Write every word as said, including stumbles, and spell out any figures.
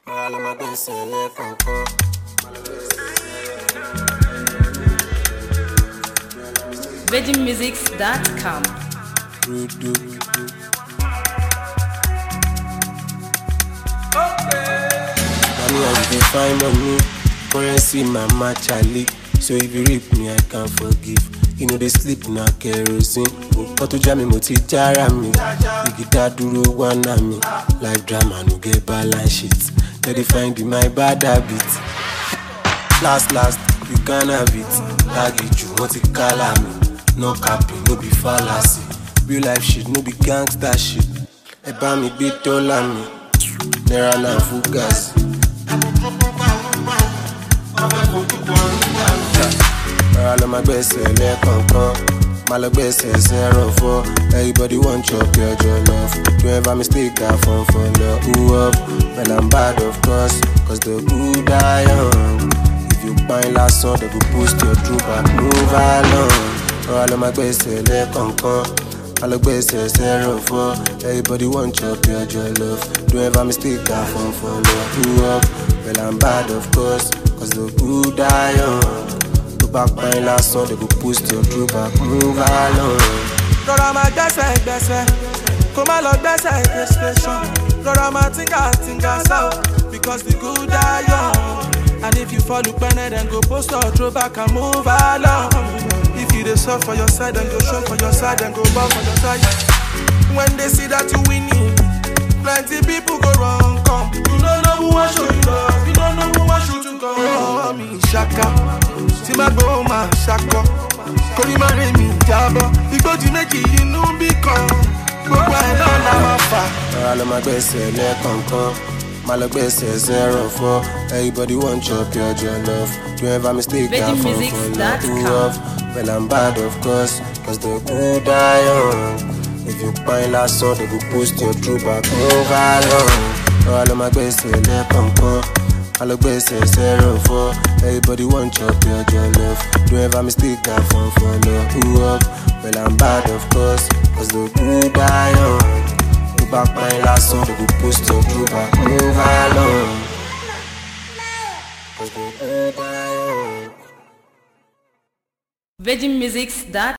virgin musics dot com. Money I dey find money, currency my match Ali. So if you rip me, I can't forgive. You know they sleep na kerosene. But to jam me, mo ti jara mi. Igita duro wana mi. Life drama no get balance shit. They dey find in my bad habit. Last last, you can have it. Target you, want to call me. No capping, no be fallacy. Real life shit, no be gangster shit. Eba mi be dollar me. Naira na fugazi. All of my best selling concon. My luck best zero four. Everybody want chop your love. Don't ever mistake that phone for love. Who up? Well I'm bad of course. Cause the good die young. If you buy last song, they go boost your troop and move along. All of my best selling concon. My luck best zero four. Everybody want chop your love. Don't ever mistake that phone for love. Who up? Well I'm bad of course. Cause the good die young. Back by last song, they go post your true back, move along. Rọra ma gbẹ́sẹ̀ gbẹ́sẹ̀, kó má lọ gbẹ́sẹ̀ expression. Rọra ma tinka tinka sao, because the good die young. And if you fall upene, then go post your true back and move along. If you dey soft for your side, then go show for your side, then go ball for your side. When they see that you winning, plenty people go wrong come. You don't know who I show you love, you don't know who I should to come. Oh, me shaka. Tí má gbọ́ máa ṣakọ, kò ní má rẹ̀ mí jábọ́. Igbójú méjì inú bí kan, gbogbo ẹ̀ náà la máa fà. All of my gbẹ́sẹ̀ lẹ́ẹ̀kọ̀ọ̀kan, má lọ gbẹ́sẹ̀ zero four. Everybody want chop your love. Don't ever mistake that phone for love. Who up? Well I'm bad of course, cause the good die young. If you find last song, they go post your true back, move along. All of my gbẹ́sẹ̀ lẹ́ẹ̀kọ̀ọ̀kan. I look best zero four. Everybody want chop your love. Don't ever mistake that phone for love. Who up? Well I'm bad of course. Cause the good die young. Go back my last song, they go post your true back, move along. Cause the good die young. virgin musics dot com.